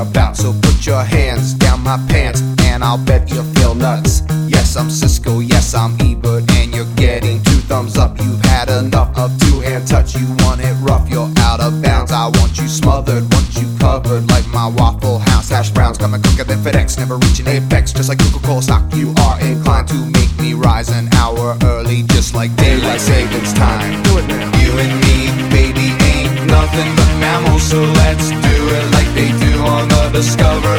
about. So put your hands down my pants and I'll bet you feel nuts. Yes, I'm Cisco, yes, I'm Ebert, and you're getting 2 thumbs up. You've had enough of 2-hand touch. You want it rough, you're out of bounds. I want you smothered, want you covered like my Waffle House hash browns. Coming quicker than FedEx, never reaching apex. Just like Coca-Cola stock, you are inclined to make me rise an hour early, just like daylight savings time. Do it now. You and me, baby, ain't nothing but mammals, so let's do it like they do on the Discovery